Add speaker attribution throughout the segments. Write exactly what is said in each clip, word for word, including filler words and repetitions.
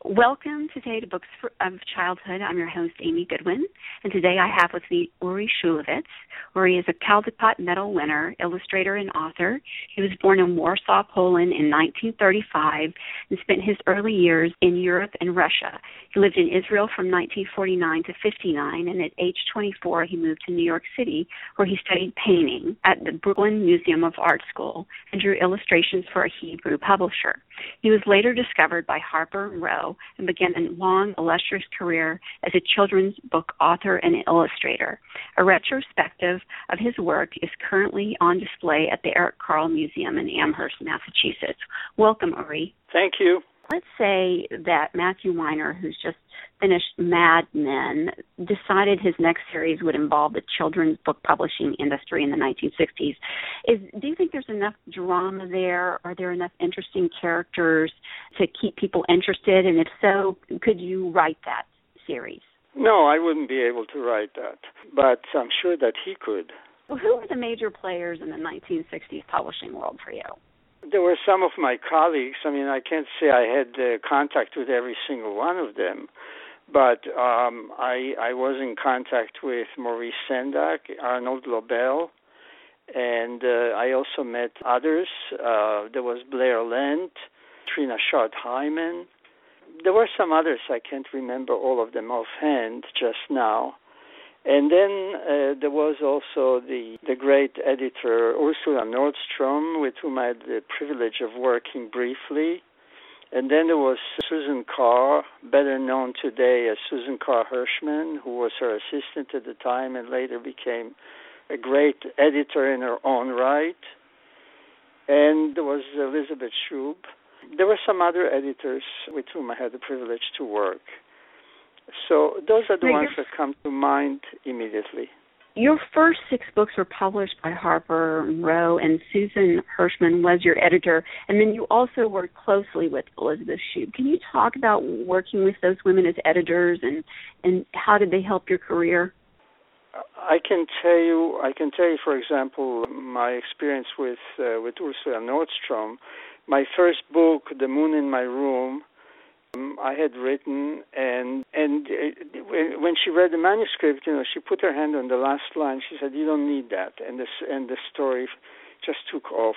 Speaker 1: Welcome today to Books for, of Childhood. I'm your host, Amy Goodwin, and today I have with me Uri Shulevitz. Uri is a Caldecott Medal winner, illustrator, and author. He was born in Warsaw, Poland in nineteen thirty-five and spent his early years in Europe and Russia. He lived in Israel from nineteen forty-nine to fifty-nine, and at age twenty-four he moved to New York City, where he studied painting at the Brooklyn Museum of Art School and drew illustrations for a Hebrew publisher. He was later discovered by Harper and Row and began a long, illustrious career as a children's book author and illustrator. A retrospective of his work is currently on display at the Eric Carle Museum in Amherst, Massachusetts. Welcome, Uri.
Speaker 2: Thank you.
Speaker 1: Let's say that Matthew Weiner, who's just finished Mad Men, decided his next series would involve the children's book publishing industry in the nineteen sixties. Is, do you think there's enough drama there? Are there enough interesting characters to keep people interested? And if so, could you write that series?
Speaker 2: No, I wouldn't be able to write that, but I'm sure that he could.
Speaker 1: Well, who are the major players in the nineteen sixties publishing world for you?
Speaker 2: There were some of my colleagues. I mean, I can't say I had uh, contact with every single one of them, but um, I, I was in contact with Maurice Sendak, Arnold Lobel, and uh, I also met others. Uh, there was Blair Lent, Trina Schott-Hyman. There were some others. I can't remember all of them offhand just now. And then uh, there was also the, the great editor Ursula Nordstrom, with whom I had the privilege of working briefly. And then there was Susan Carr, better known today as Susan Carr Hirschman, who was her assistant at the time and later became a great editor in her own right. And there was Elizabeth Shub. There were some other editors with whom I had the privilege to work. So those are the ones that come to mind immediately.
Speaker 1: Your first six books were published by Harper and Row, and Susan Hirschman was your editor. And then you also worked closely with Elizabeth Shub. Can you talk about working with those women as editors, and, and how did they help your career?
Speaker 2: I can tell you, I can tell you, for example, my experience with uh, with Ursula Nordstrom. My first book, The Moon in My Room, I had written, and and uh, when she read the manuscript, you know, she put her hand on the last line. She said, "You don't need that," and this and the story just took off.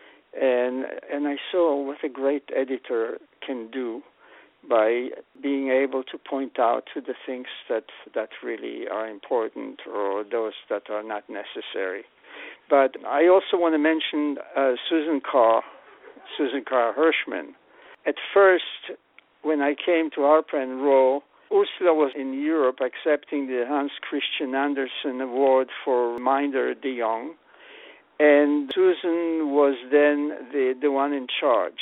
Speaker 2: And and I saw what a great editor can do by being able to point out to the things that that really are important or those that are not necessary. But I also want to mention uh, Susan Carr, Susan Carr Hirschman. At first, when I came to Harper and Row, Ursula was in Europe accepting the Hans Christian Andersen Award for Minder de Jong, and Susan was then the, the one in charge.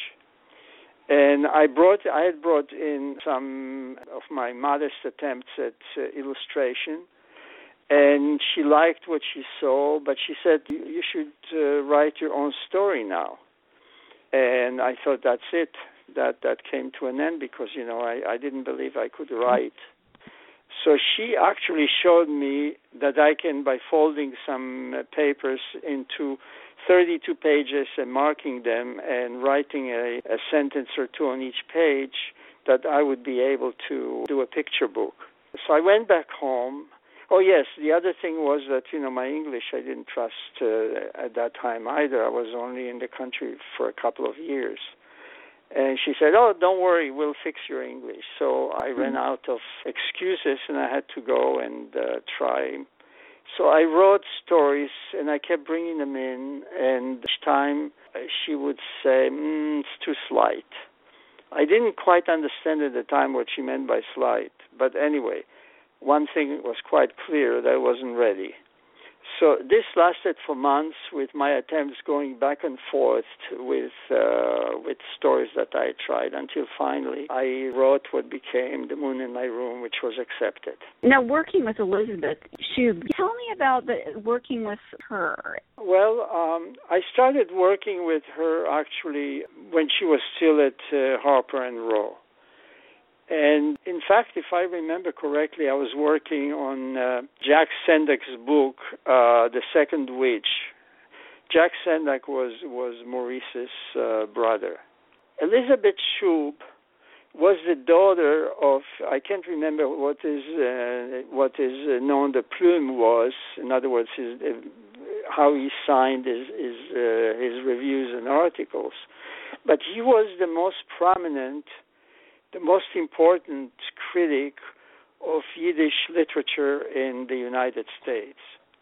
Speaker 2: And I brought, I had brought in some of my modest attempts at uh, illustration, and she liked what she saw, but she said, you, you should uh, write your own story now. And I thought, that's it. That that came to an end because, you know, I, I didn't believe I could write. So she actually showed me that I can, by folding some uh, papers into thirty-two pages and marking them and writing a, a sentence or two on each page, that I would be able to do a picture book. So I went back home. Oh, yes, the other thing was that, you know, my English I didn't trust uh, at that time either. I was only in the country for a couple of years. And she said, oh, don't worry, we'll fix your English. So I ran out of excuses, and I had to go and uh, try. So I wrote stories, and I kept bringing them in, and each time she would say, mm, it's too slight. I didn't quite understand at the time what she meant by slight. But anyway, one thing was quite clear, that I wasn't ready. So this lasted for months, with my attempts going back and forth with uh, with stories that I tried, until finally I wrote what became The Moon in My Room, which was accepted.
Speaker 1: Now, working with Elizabeth Shub, tell me about the, working with her.
Speaker 2: Well, um, I started working with her actually when she was still at uh, Harper and Row. And in fact, if I remember correctly, I was working on uh, Jack Sendak's book, uh, The Second Witch. Jack Sendak was, was Maurice's uh, brother. Elizabeth Shub was the daughter of, I can't remember what is uh, what his uh, nom de plume was. In other words, his, uh, how he signed his his, uh, his reviews and articles. But he was the most prominent, the most important critic of Yiddish literature in the United States.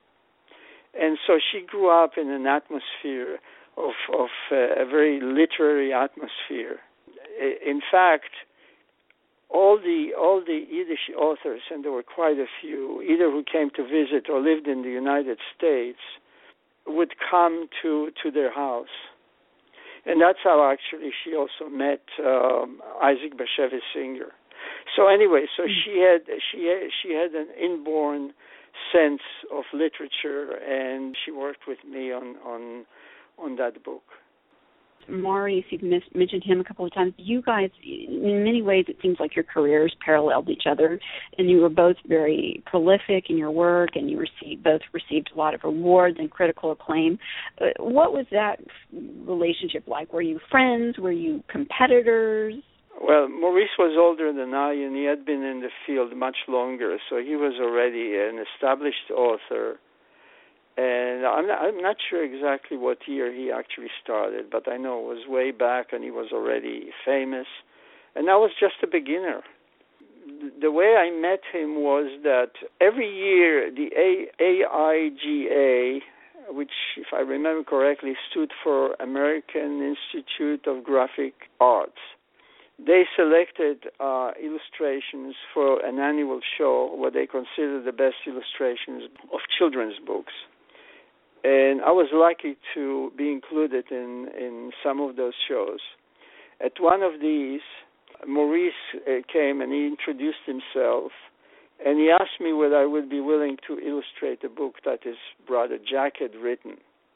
Speaker 2: And so she grew up in an atmosphere of, of uh, a very literary atmosphere. In fact, all the all the Yiddish authors, and there were quite a few, either who came to visit or lived in the United States, would come to, to their house. And that's how actually she also met um, Isaac Bashevis Singer. So anyway, so she had she had, she had an inborn sense of literature, and she worked with me on on on that book.
Speaker 1: Maurice, you've mis- mentioned him a couple of times. You guys, in many ways, it seems like your careers paralleled each other, and you were both very prolific in your work, and you received both received a lot of awards and critical acclaim. Uh, what was that relationship like? Were you friends? Were you competitors?
Speaker 2: Well, Maurice was older than I, and he had been in the field much longer, so he was already an established author. And I'm not, I'm not sure exactly what year he actually started, but I know it was way back, and he was already famous. And I was just a beginner. The way I met him was that every year the A I G A, which, if I remember correctly, stood for American Institute of Graphic Arts, they selected uh, illustrations for an annual show where they consider the best illustrations of children's books. And I was lucky to be included in, in some of those shows. At one of these, Maurice uh, came and he introduced himself, and he asked me whether I would be willing to illustrate a book that his brother Jack had written.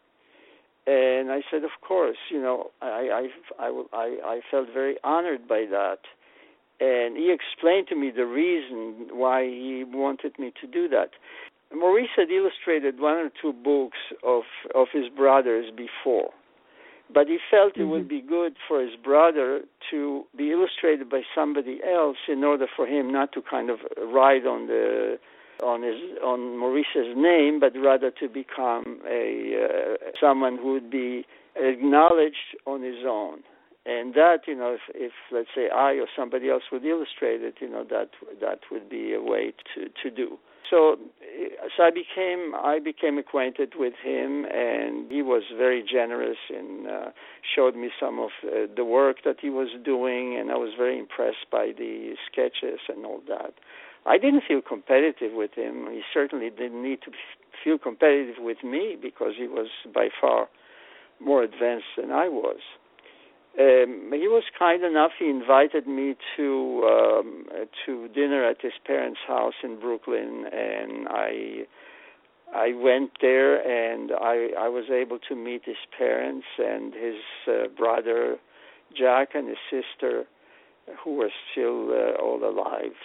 Speaker 2: And I said, of course. You know, I, I, I, I, I felt very honored by that. And he explained to me the reason why he wanted me to do that. Maurice had illustrated one or two books of, of his brother's before, but he felt mm-hmm. it would be good for his brother to be illustrated by somebody else in order for him not to kind of ride on the on his on Maurice's name, but rather to become a uh, someone who would be acknowledged on his own. And that, you know, if, if let's say I or somebody else would illustrate it, you know, that that would be a way to, to do. So, so I became I became acquainted with him, and he was very generous and uh, showed me some of uh, the work that he was doing, and I was very impressed by the sketches and all that. I didn't feel competitive with him. He certainly didn't need to feel competitive with me because he was by far more advanced than I was. Um, he was kind enough. He invited me to um, to dinner at his parents' house in Brooklyn, and I I went there, and I, I was able to meet his parents and his uh, brother Jack and his sister, who were still uh, all alive.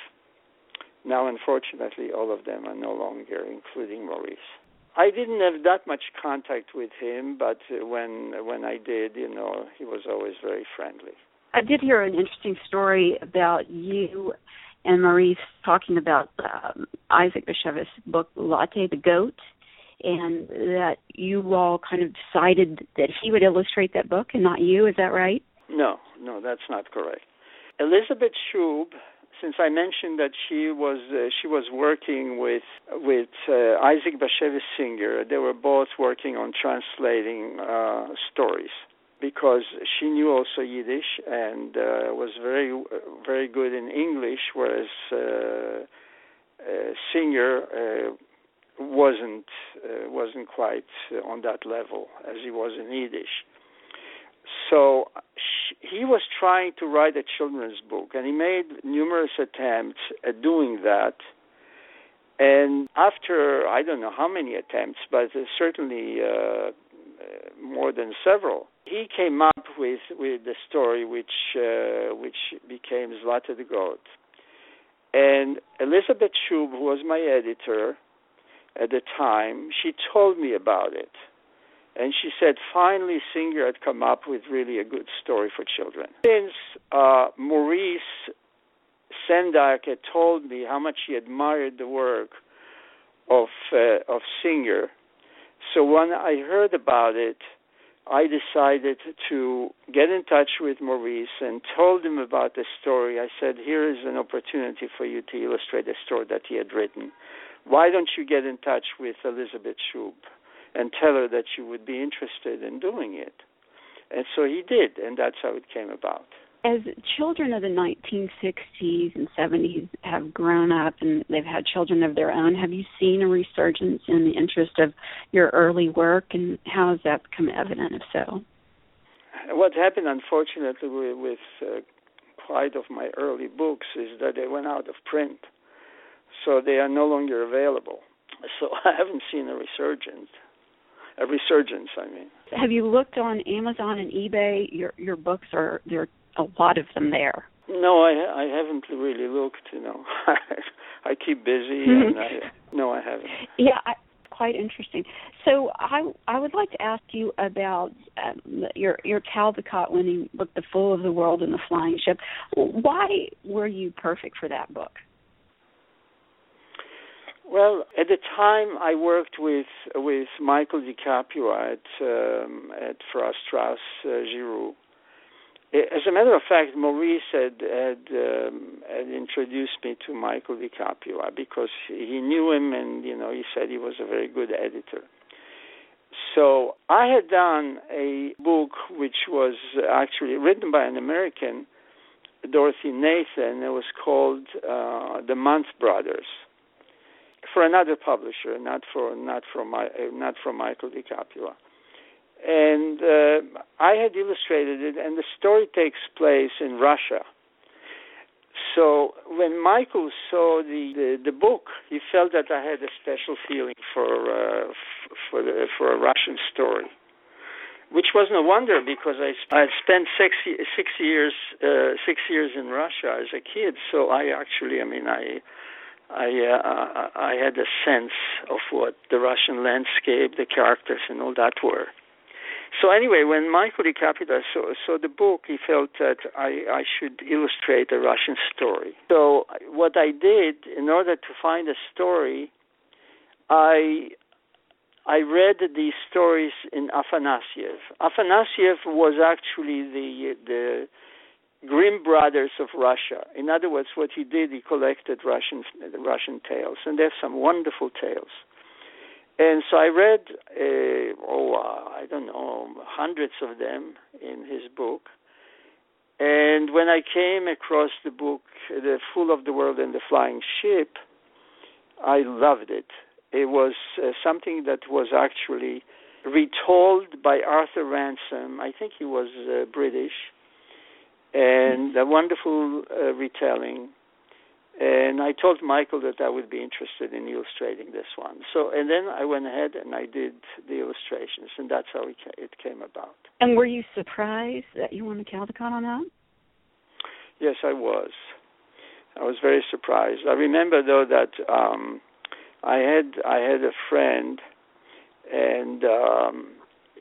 Speaker 2: Now, unfortunately, all of them are no longer, including Maurice. I didn't have that much contact with him, but when when I did, you know, he was always very friendly.
Speaker 1: I did hear an interesting story about you and Maurice talking about um, Isaac Bashevis' book, Latte the Goat, and that you all kind of decided that he would illustrate that book and not you. Is that right?
Speaker 2: No, no, that's not correct. Elizabeth Shub, since I mentioned that she was uh, she was working with with uh, Isaac Bashevis Singer, they were both working on translating uh, stories because she knew also Yiddish and uh, was very very good in English, whereas uh, uh, Singer uh, wasn't uh, wasn't quite on that level as he was in Yiddish. So he was trying to write a children's book, and he made numerous attempts at doing that. And after, I don't know how many attempts, but certainly uh, more than several, he came up with, with the story which uh, which became Zlata the Goat. And Elizabeth Shub, who was my editor at the time, she told me about it. And she said finally Singer had come up with really a good story for children. Since uh, Maurice Sendak had told me how much he admired the work of uh, of Singer, so when I heard about it, I decided to get in touch with Maurice and told him about the story. I said, here is an opportunity for you to illustrate a story that he had written. Why don't you get in touch with Elizabeth Shub and tell her that you would be interested in doing it? And so he did, and that's how it came about.
Speaker 1: As children of the nineteen sixties and seventies have grown up and they've had children of their own, have you seen a resurgence in the interest of your early work, and how has that become evident, if so?
Speaker 2: What happened, unfortunately, with, with uh, quite of my early books is that they went out of print, so they are no longer available. So I haven't seen a resurgence. A resurgence, I mean.
Speaker 1: Have you looked on Amazon and eBay? Your your books are there are a lot of them there.
Speaker 2: No, I I haven't really looked. You know, I keep busy, and I, no, I haven't.
Speaker 1: Yeah, I, quite interesting. So I I would like to ask you about um, your your Caldecott winning book, The Fool of the World and the Flying Ship. Why were you perfect for that book?
Speaker 2: Well, at the time I worked with with Michael DiCaprio at um, at Frost Strauss uh, Giroux. As a matter of fact, Maurice had had, um, had introduced me to Michael DiCaprio because he knew him, and you know he said he was a very good editor. So I had done a book which was actually written by an American, Dorothy Nathan. It was called uh, The Month Brothers, for another publisher, not for not from my not from Michael DiCaprio. And uh, I had illustrated it, and the story takes place in Russia. So when Michael saw the, the, the book, he felt that I had a special feeling for uh, f- for the, for a Russian story, which was no wonder because I I had spent six six years uh, six years in Russia as a kid. So I actually, I mean, I. I uh, I had a sense of what the Russian landscape, the characters, and all that were. So anyway, when Michael DiCaprio saw, saw the book, he felt that I, I should illustrate a Russian story. So what I did, in order to find a story, I I read these stories in Afanasiev. Afanasiev was actually the the Grimm brothers of Russia. In other words, what he did, he collected Russian Russian tales, and there's some wonderful tales. And so I read, uh, oh, uh, I don't know, hundreds of them in his book. And when I came across the book, The Fool of the World and the Flying Ship, I loved it. It was uh, something that was actually retold by Arthur Ransom. I think he was uh, British. And a wonderful uh, retelling. And I told Michael that I would be interested in illustrating this one. So, and then I went ahead and I did the illustrations, and that's how it came about.
Speaker 1: And were you surprised that you won the Caldecott on that?
Speaker 2: Yes, I was. I was very surprised. I remember though that um, I had I had a friend, and um,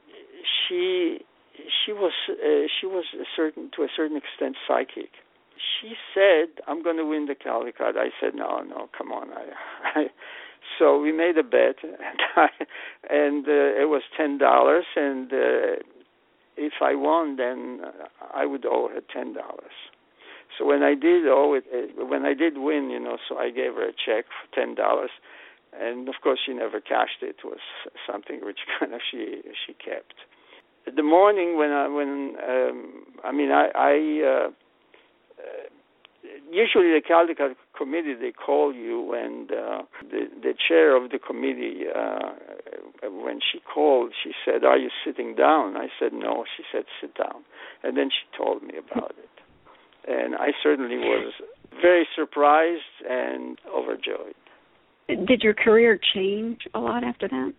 Speaker 2: she she was uh, she was a certain to a certain extent psychic. She said, "I'm going to win the Caldecott." I said, "No, no, come on." I, I, so we made a bet, and, I, and uh, it was ten dollars. And uh, if I won, then I would owe her ten dollars. So when I did owe it, uh, when I did win, you know, so I gave her a check for ten dollars, and of course she never cashed it. It was something which kind of she she kept. The morning when I when um, I mean I. I uh, Uh, usually the Caldecott committee, they call you, and uh, the, the chair of the committee, uh, when she called, she said, "Are you sitting down?" I said, "No." She said, "Sit down." And then she told me about it. And I certainly was very surprised and overjoyed.
Speaker 1: Did your career change a lot after that?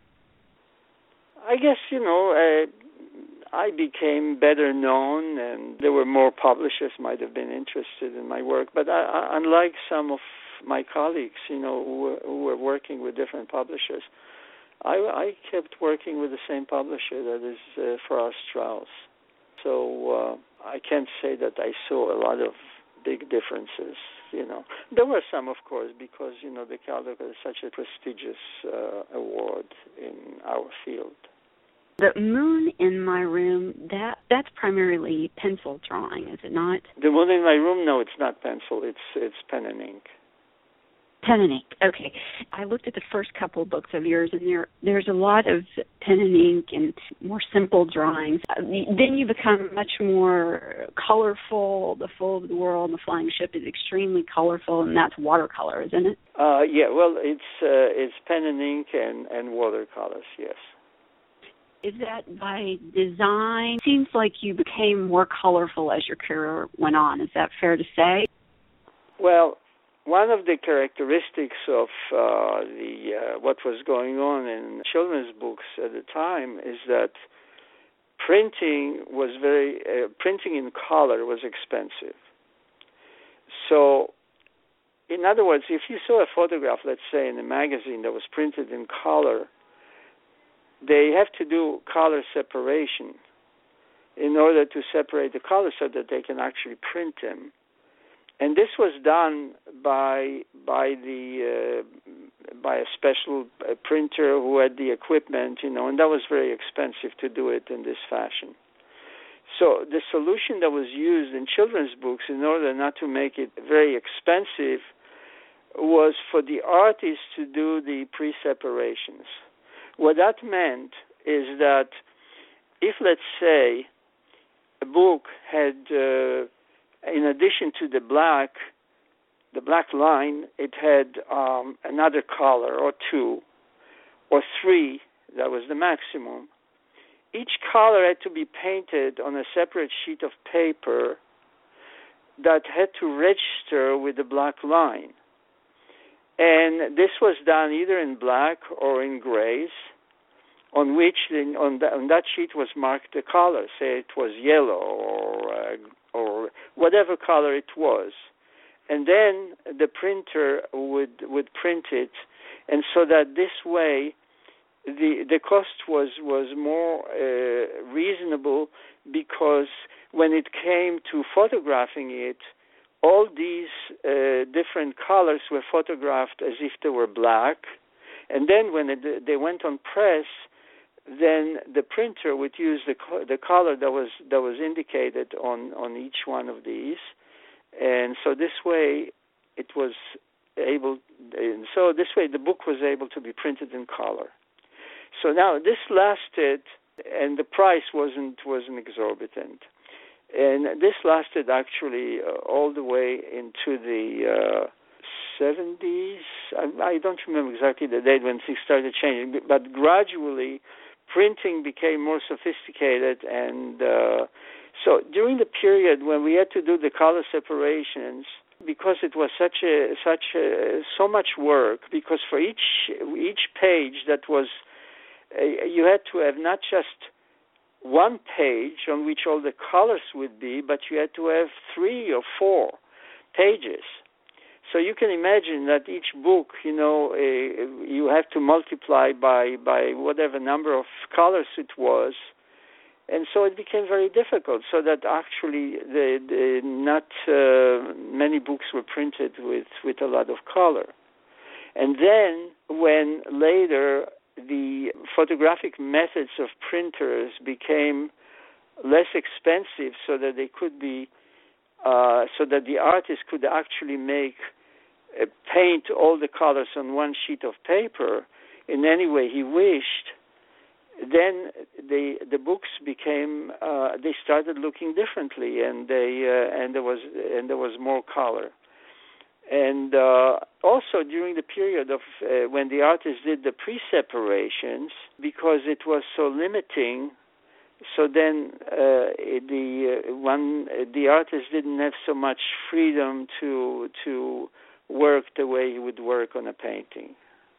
Speaker 2: I guess, you know, uh, I became better known, and there were more publishers might have been interested in my work. But I, I, unlike some of my colleagues, you know, who were, who were working with different publishers, I, I kept working with the same publisher, that is uh, Farrar Straus. So uh, I can't say that I saw a lot of big differences, you know. There were some, of course, because, you know, the Caldecott is such a prestigious uh, award in our field.
Speaker 1: The moon in my room, that that's primarily pencil drawing, is it not?
Speaker 2: The moon in my room, no, it's not pencil. It's it's pen and ink.
Speaker 1: Pen and ink, okay. I looked at the first couple of books of yours, and there there's a lot of pen and ink and more simple drawings. Uh, then you become much more colorful. The Fool of the World and the Flying Ship is extremely colorful, and that's watercolor, isn't it?
Speaker 2: Uh, yeah, well, it's uh, it's pen and ink and, and watercolors, yes.
Speaker 1: Is that by design? Seems like you became more colorful as your career went on. Is that fair to say?
Speaker 2: Well, one of the characteristics of uh, the uh, what was going on in children's books at the time is that printing was very uh, printing in color was expensive. So, in other words, if you saw a photograph, let's say in a magazine that was printed in color, they have to do color separation in order to separate the colors so that they can actually print them. And this was done by by the uh, by a special uh, printer who had the equipment, you know, and that was very expensive to do it in this fashion. So the solution that was used in children's books, in order not to make it very expensive, was for the artists to do the pre-separations. What that meant is that if, let's say, a book had, uh, in addition to the black, the black line, it had um, another color or two or three, that was the maximum. Each color had to be painted on a separate sheet of paper that had to register with the black line. And this was done either in black or in grays, on which in, on, the, on that sheet was marked the color. Say it was yellow or uh, or whatever color it was, and then the printer would would print it, and so that this way the the cost was was more uh, reasonable, because when it came to photographing it, all these uh, different colors were photographed as if they were black, and then when it, they went on press, then the printer would use the the color that was that was indicated on, on each one of these, and so this way it was able. And so this way the book was able to be printed in color. So now this lasted, and the price wasn't wasn't exorbitant. And this lasted actually uh, all the way into the uh, seventies. I, I don't remember exactly the date when things started changing, but gradually printing became more sophisticated. And uh, so during the period when we had to do the color separations, because it was such a such a, so much work, because for each each page that was, uh, you had to have not just one page on which all the colors would be, but you had to have three or four pages. So you can imagine that each book, you know, uh, you have to multiply by, by whatever number of colors it was, and so it became very difficult. So that actually, the, the not uh, many books were printed with, with a lot of color. And then when later the photographic methods of printers became less expensive, so that they could be, uh, so that the artist could actually make, uh, paint all the colors on one sheet of paper in any way he wished, then the the books became, uh, they started looking differently, and they uh, and there was and there was more color. And uh, also during the period of uh, when the artist did the pre-separations, because it was so limiting, so then uh, the uh, one the artist didn't have so much freedom to to work the way he would work on a painting.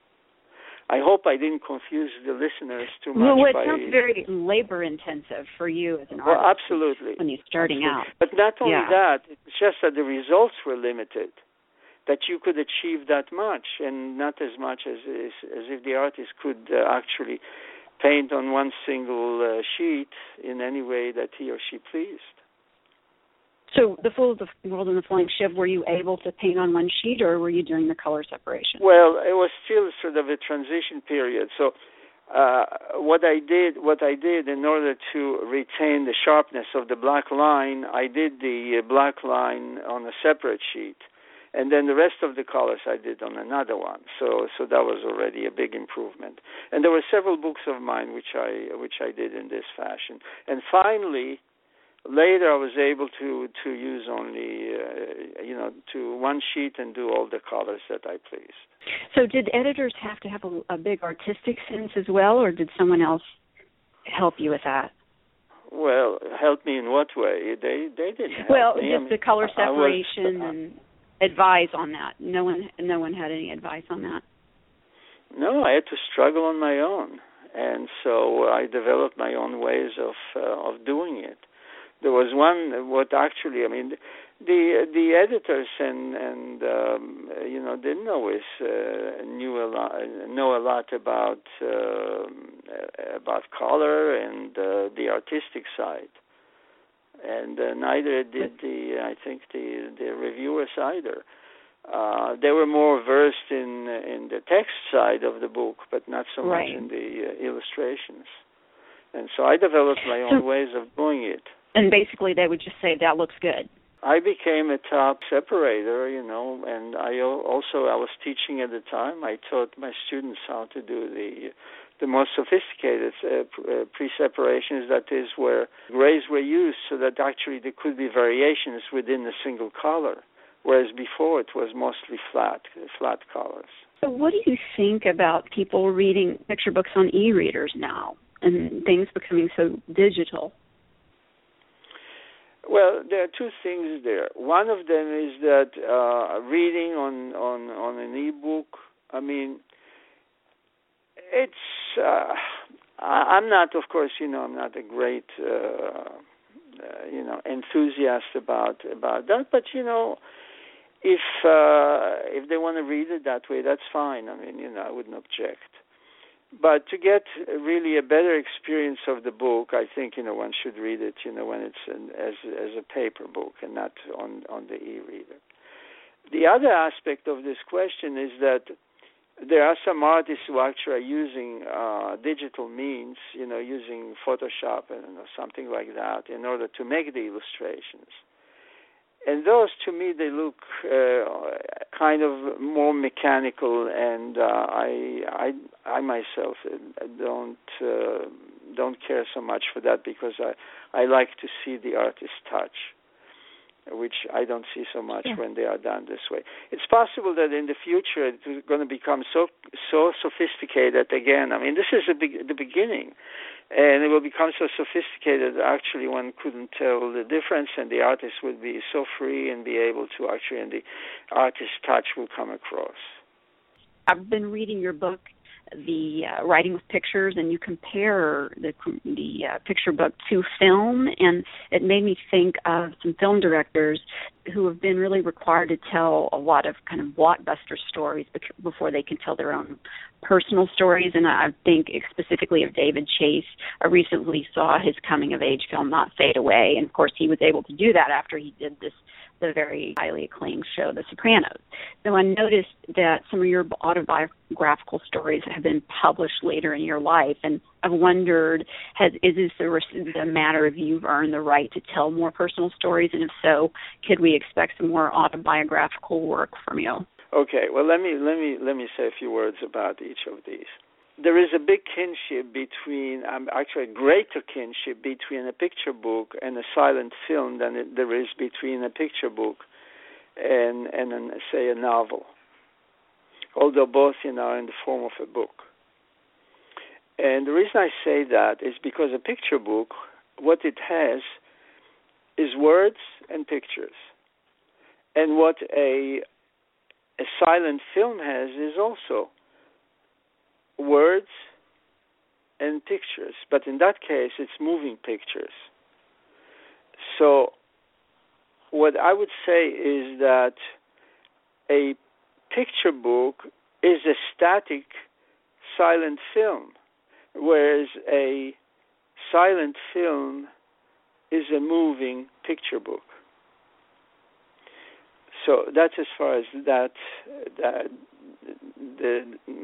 Speaker 2: I hope I didn't confuse the listeners too much.
Speaker 1: Well, it
Speaker 2: by,
Speaker 1: sounds very labor-intensive for you as an
Speaker 2: well,
Speaker 1: artist.
Speaker 2: absolutely.
Speaker 1: When you're starting
Speaker 2: absolutely.
Speaker 1: out.
Speaker 2: But not only
Speaker 1: yeah.
Speaker 2: that, it's just that the results were limited. that you could achieve that much, and not as much as as, as if the artist could uh, actually paint on one single uh, sheet in any way that he or she pleased.
Speaker 1: So the Fool of the World and the Flying Shiv, were you able to paint on one sheet, or were you doing the color separation?
Speaker 2: Well, it was still sort of a transition period. So uh, what I did, what I did in order to retain the sharpness of the black line, I did the black line on a separate sheet, and then the rest of the colors I did on another one. So, so that was already a big improvement. And there were several books of mine which I which I did in this fashion. And finally, later I was able to to use only uh, you know to one sheet and do all the colors that I pleased.
Speaker 1: So, did editors have to have a, a big artistic sense as well, or did someone else help you with that?
Speaker 2: Well, help me in what way? They they didn't help
Speaker 1: well,
Speaker 2: me.
Speaker 1: just
Speaker 2: I mean,
Speaker 1: the color separation
Speaker 2: was, uh,
Speaker 1: and advise on that. No one, no one had any advice on that.
Speaker 2: No, I had to struggle on my own, and so I developed my own ways of uh, of doing it. There was one, what actually, I mean, the the editors and and um, you know didn't always uh, knew a lot, know a lot about uh, about color and uh, the artistic side. And uh, neither did the, I think, the the reviewers either. Uh, they were more versed in in the text side of the book, but not so
Speaker 1: right.
Speaker 2: much in the uh, illustrations. And so I developed my own
Speaker 1: so,
Speaker 2: ways of doing it.
Speaker 1: And basically, they would just say that looks good.
Speaker 2: I became a top separator, you know, and I also I was teaching at the time. I taught my students how to do the the most sophisticated uh, pre-separations, that is, where grays were used so that actually there could be variations within a single color, whereas before it was mostly flat, flat colors.
Speaker 1: So what do you think about people reading picture books on e-readers now and things becoming so digital?
Speaker 2: Well, there are two things there. One of them is that uh, reading on, on, on an e-book, I mean, it's, uh, I'm not, of course, you know, I'm not a great, uh, uh, you know, enthusiast about about that, but, you know, if uh, if they want to read it that way, that's fine. I mean, you know, I wouldn't object. But to get really a better experience of the book, I think, you know, one should read it, you know, when it's an, as as a paper book and not on, on the e-reader. The other aspect of this question is that there are some artists who actually are using uh, digital means, you know, using Photoshop and or something like that in order to make the illustrations. And those, to me, they look uh, kind of more mechanical, and uh, I, I, I myself don't uh, don't care so much for that because I, I like to see the artist's touch, which I don't see so much yeah. when they are done this way. It's possible that in the future it's going to become so so sophisticated again. I mean, this is the, be- the beginning. And it will become so sophisticated that actually one couldn't tell the difference, and the artist would be so free and be able to actually, and the artist's touch will come across.
Speaker 1: I've been reading your book, The uh, Writing with Pictures, and you compare the the uh, picture book to film, and it made me think of some film directors who have been really required to tell a lot of kind of blockbuster stories before they can tell their own personal stories. And I think specifically of David Chase. I recently saw his coming-of-age film, Not Fade Away, and of course he was able to do that after he did this the very highly acclaimed show, The Sopranos. So I noticed that some of your autobiographical stories have been published later in your life, and I've wondered, has, is this a, a matter of you've earned the right to tell more personal stories, and if so, could we expect some more autobiographical work from you?
Speaker 2: Okay, well, let me let me let me say a few words about each of these. There is a big kinship between, um, actually a greater kinship between a picture book and a silent film than it, there is between a picture book and, and an, say, a novel, although both, you know, are in the form of a book. And the reason I say that is because a picture book, what it has is words and pictures. And what a, a silent film has is also words and pictures, but in that case, it's moving pictures. So what I would say is that a picture book is a static silent film, whereas a silent film is a moving picture book. So that's as far as that, that the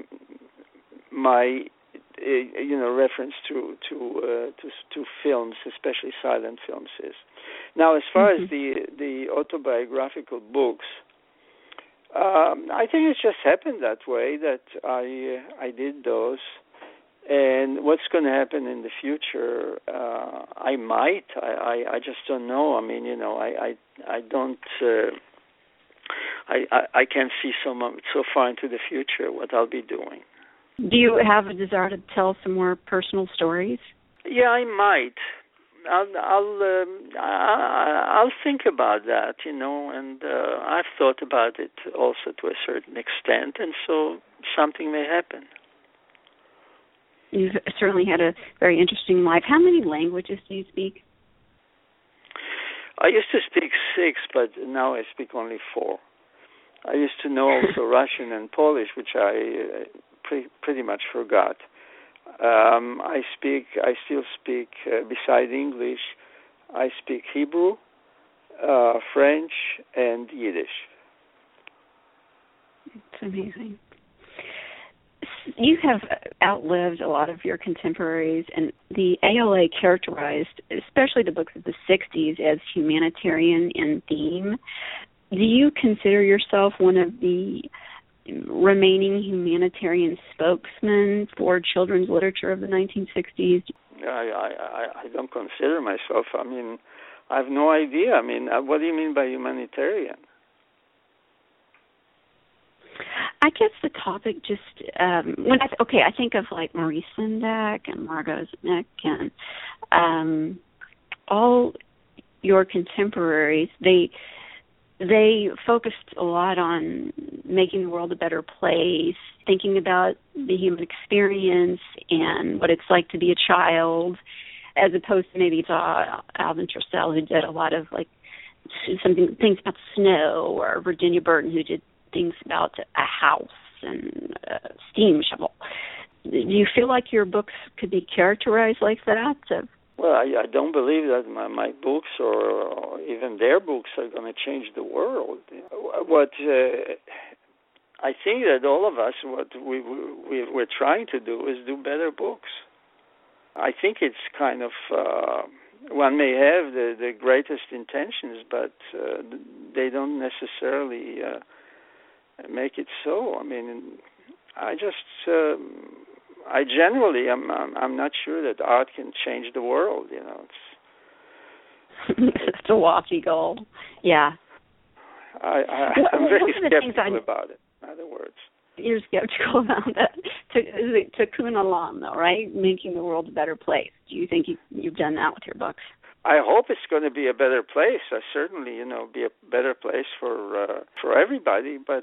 Speaker 2: my uh, you know reference to to, uh, to to films, especially silent films, is. Now, as far mm-hmm. as the the autobiographical books, um, I think it just happened that way that I uh, I did those. And what's going to happen in the future? Uh, I might. I, I, I just don't know. I mean, you know, I I, I don't. Uh, I, I I can't see so much, so far into the future what I'll be doing.
Speaker 1: Do you have a desire to tell some more personal stories?
Speaker 2: Yeah, I might. I'll I'll um, I, I'll think about that, you know, and uh, I've thought about it also to a certain extent, and so something may happen.
Speaker 1: You've certainly had a very interesting life. How many languages do you speak?
Speaker 2: I used to speak six, but now I speak only four. I used to know also Russian and Polish, which I uh, pre- pretty much forgot. Um, I speak. I still speak, uh, beside English, I speak Hebrew, uh, French, and Yiddish.
Speaker 1: It's amazing. You have outlived a lot of your contemporaries, and the A L A characterized, especially the books of the sixties, as humanitarian in theme. Do you consider yourself one of the remaining humanitarian spokesmen for children's literature of the nineteen sixties?
Speaker 2: I, I, I don't consider myself. I mean, I have no idea. I mean, what do you mean by humanitarian?
Speaker 1: I guess the topic just um, when I th- okay, I think of like Maurice Sendak and Margot Znick and um, all your contemporaries. They they focused a lot on making the world a better place, thinking about the human experience and what it's like to be a child, as opposed to maybe uh, Alvin Trussell, who did a lot of like something things about snow, or Virginia Burton, who did things about a house and a steam shovel. Do you feel like your books could be characterized like that?
Speaker 2: Well, I, I don't believe that my, my books or, or even their books are going to change the world. What uh, I think that all of us, what we, we we're trying to do is do better books. I think it's kind of uh, one may have the, the greatest intentions, but uh, they don't necessarily Uh, make it so. I mean, I just, uh, I generally, I'm, I'm, I'm not sure that art can change the world. You know,
Speaker 1: it's, it's a lofty goal. Yeah.
Speaker 2: I, I, I'm very skeptical about it. In other words,
Speaker 1: you're skeptical about that. To, is it Tikkun Olam, though, right? Making the world a better place. Do you think you, you've done that with your books?
Speaker 2: I hope it's going to be a better place. I certainly, you know, be a better place for uh, for everybody. But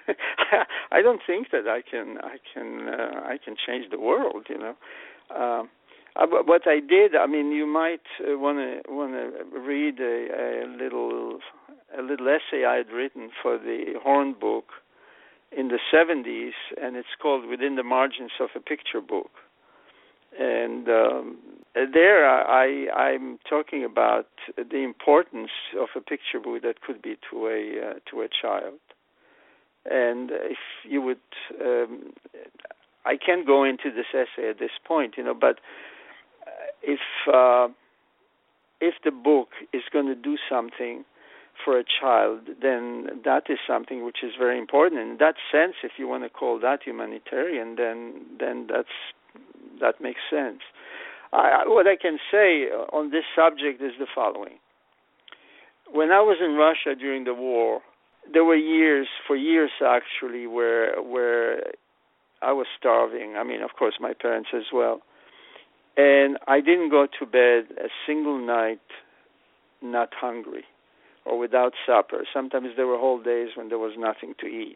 Speaker 2: I don't think that I can I can uh, I can change the world. You know, um, uh, what I did. I mean, you might want to want to read a, a little a little essay I had written for the Horn book in the seventies, and it's called "Within the Margins of a Picture Book." And um, there I, I'm talking about the importance of a picture book that could be to a uh, to a child. And if you would, um, I can't go into this essay at this point, you know, but if uh, if the book is going to do something for a child, then that is something which is very important. In that sense, if you want to call that humanitarian, then then that's that makes sense. I, what I can say on this subject is the following. When I was in Russia during the war, there were years, for years actually, where where I was starving. I mean, of course, my parents as well. And I didn't go to bed a single night not hungry or without supper. Sometimes there were whole days when there was nothing to eat.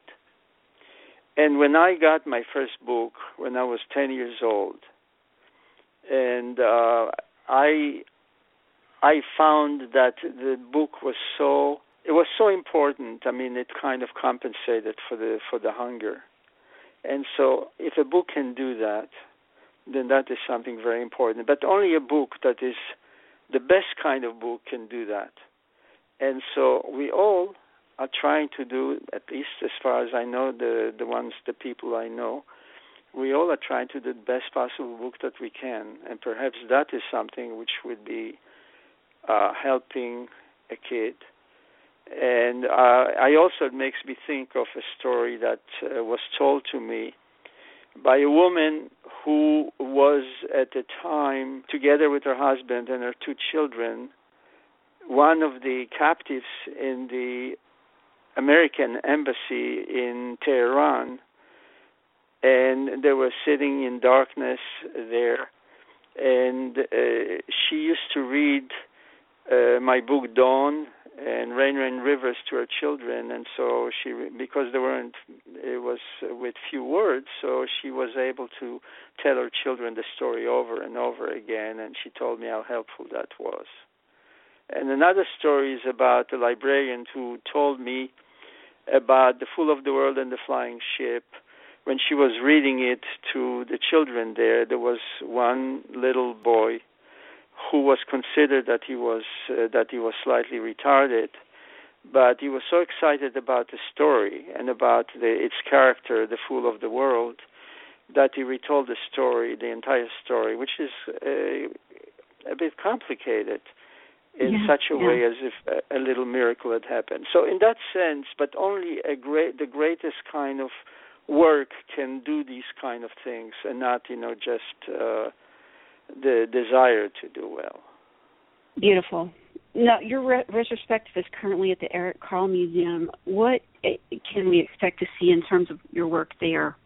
Speaker 2: And when I got my first book, when I was ten years old, and uh, I I found that the book was so it was so important. I mean, it kind of compensated for the for the hunger. And so if a book can do that, then that is something very important. But only a book that is the best kind of book can do that. And so we all are trying to do, at least as far as I know, the, the ones, the people I know, we all are trying to do the best possible book that we can. And perhaps that is something which would be uh, helping a kid. And uh, I also, it makes me think of a story that uh, was told to me by a woman who was at the time together with her husband and her two children, one of the captives in the American embassy in Tehran, and they were sitting in darkness there, and uh, she used to read uh, my book Dawn and Rain, Rain, Rivers to her children, and so she, because they weren't, it was with few words, so she was able to tell her children the story over and over again, and she told me how helpful that was. And another story is about a librarian who told me about The Fool of the World and the Flying Ship. When she was reading it to the children there, there was one little boy who was considered that he was uh, that he was slightly retarded, but he was so excited about the story and about the, its character, the Fool of the World, that he retold the story, the entire story, which is uh, a bit complicated in
Speaker 1: yeah,
Speaker 2: such a
Speaker 1: yeah.
Speaker 2: way as if a, a little miracle had happened. So in that sense, but only a great, the greatest kind of work can do these kind of things, and not, you know, just uh, the desire to do well.
Speaker 1: Beautiful. Now, your re- retrospective is currently at the Eric Carle Museum. What can we expect to see in terms of your work there?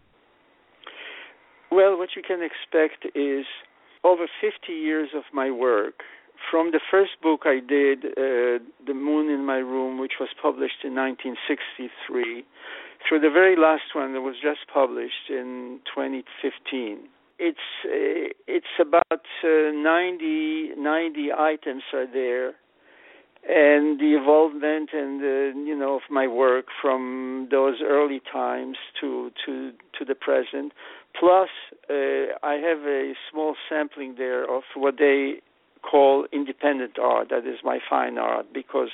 Speaker 2: Well, what you can expect is over fifty years of my work. From the first book I did, uh, The Moon in My Room, which was published in nineteen sixty-three, through the very last one that was just published in twenty fifteen. It's uh, it's about uh, ninety, ninety items are there, and the involvement and uh, you know of my work from those early times to to to the present. Plus, uh, I have a small sampling there of what they call independent art. That is my fine art, because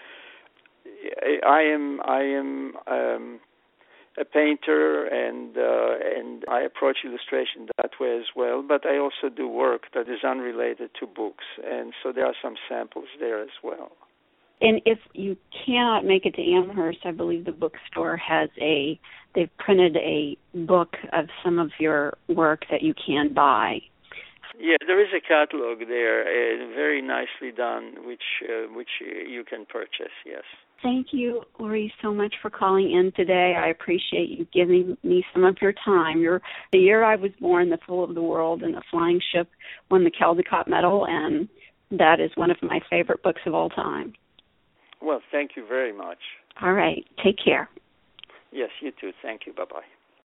Speaker 2: I am I am um, a painter, and uh, and I approach illustration that way as well. But I also do work that is unrelated to books, and so there are some samples there as well.
Speaker 1: And if you cannot make it to Amherst, I believe the bookstore has a, they've printed a book of some of your work that you can buy.
Speaker 2: Yeah, there is a catalog there, uh, very nicely done, which uh, which you can purchase, yes.
Speaker 1: Thank you, Uri, so much for calling in today. I appreciate you giving me some of your time. You're, the year I was born, The Fool of the World and the Flying Ship won the Caldecott Medal, and that is one of my favorite books of all time.
Speaker 2: Well, thank you very much.
Speaker 1: All right. Take care.
Speaker 2: Yes, you too. Thank you. Bye-bye.